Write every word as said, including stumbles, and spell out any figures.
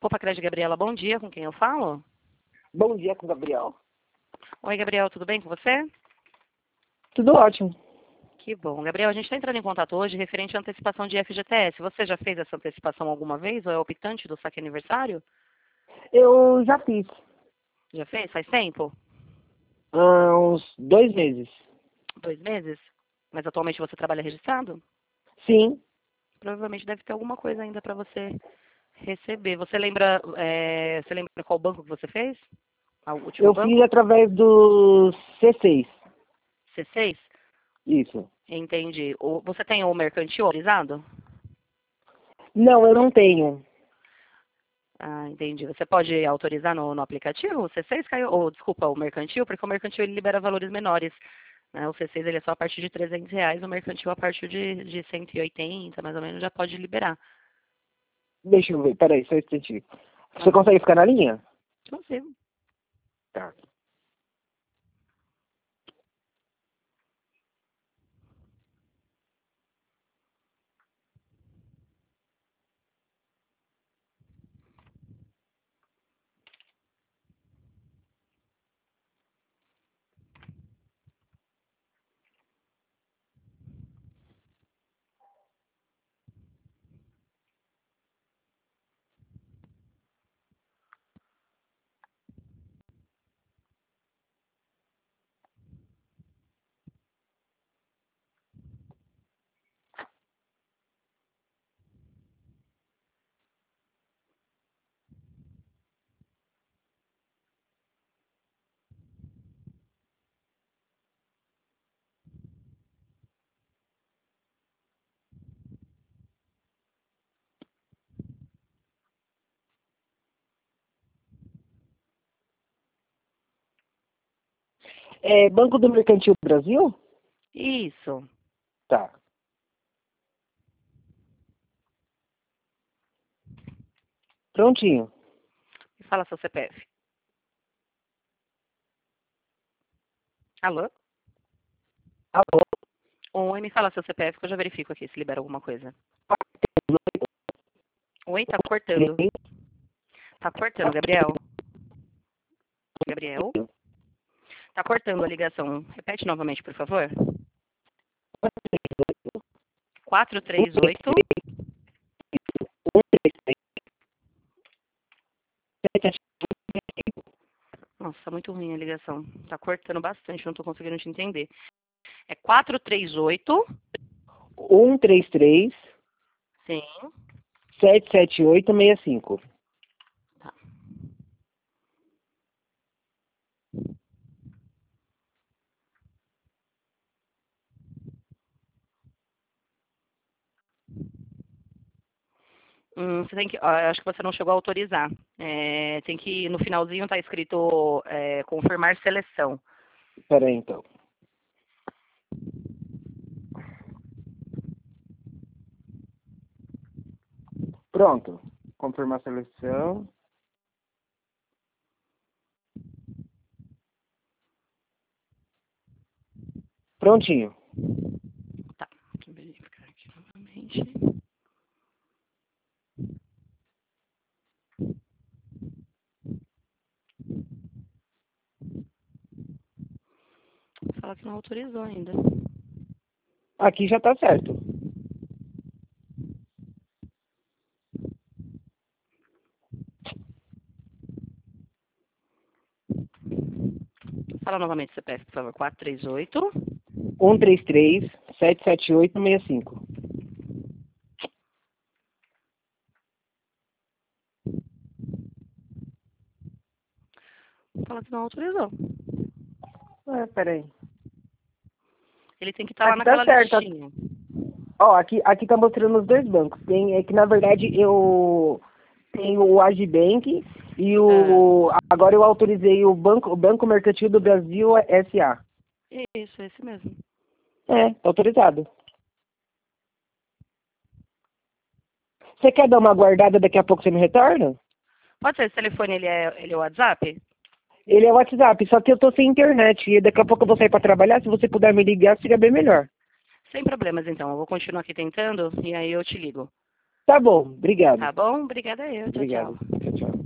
Copa Crédito Gabriela, bom dia, com quem eu falo? Bom dia, com o Gabriel. Oi, Gabriel, tudo bem com você? Tudo ótimo. Que bom. Gabriel, a gente está entrando em contato hoje referente à antecipação de F G T S. Você já fez essa antecipação alguma vez ou é optante do saque aniversário? Eu já fiz Já fez? Faz tempo? há uns dois meses. Dois meses? Mas atualmente você trabalha registrado? Sim, Provavelmente deve ter alguma coisa ainda para você receber. Você lembra, é, você lembra qual banco que você fez? Ah, o último eu fiz banco? através do C seis. C seis? Isso. Entendi. O- Você tem o mercantil autorizado? Não, eu não tenho. Ah, entendi. Você pode autorizar no, no aplicativo? O C seis caiu, ou desculpa, o mercantil, porque o mercantil ele libera valores menores. Né? O C seis ele é só a partir de trezentos reais, o mercantil a partir de, de cento e oitenta, mais ou menos, já pode liberar. Deixa eu ver, peraí, só um instantinho. Você Tá. consegue ficar na linha? Consigo. Tá. É Banco do Mercantil Brasil? Isso. Tá. Prontinho. Me fala seu C P F. Alô? Alô? Oi, me fala seu C P F que eu já verifico aqui se libera alguma coisa. Oi, tá cortando. Tá cortando, Gabriel. Gabriel? Tá cortando a ligação. Repete novamente, por favor. quatro três oito. Nossa, muito ruim a ligação. Tá cortando bastante, não tô conseguindo te entender. É quatro três oito. um três três, Sim. sete sete oito, seis cinco. Tá. Hum, você tem que, ó, acho que você não chegou a autorizar. É, tem que, no finalzinho tá escrito é, confirmar seleção. Peraí, então. Pronto. Confirmar a seleção. Prontinho. Tá, deixa eu verificar aqui novamente. Fala que não autorizou ainda. Aqui já tá certo. Fala novamente o C P F, por favor. quatro três oito. um três três, sete sete oito, seis cinco. Fala que não autorizou. É, peraí. Ele tem que estar lá Aqui tá naquela certo. listinha. Ó, aqui, aqui tá mostrando os dois bancos. Tem, é que na verdade eu tenho o Agibank e Ah, o. Agora eu autorizei o Banco, o Banco Mercantil do Brasil S A. isso, esse mesmo. É, tá autorizado. Você quer dar uma guardada, daqui a pouco você me retorna? Pode ser, esse telefone ele é, ele é o WhatsApp? Ele é o WhatsApp, só que eu tô sem internet e daqui a pouco eu vou sair pra trabalhar. Se você puder me ligar, seria bem melhor. Sem problemas, então. Eu vou continuar aqui tentando e aí eu te ligo. Tá bom, obrigado. Tá bom? Obrigada eu. Tchau, Obrigado. tchau. Tchau, tchau.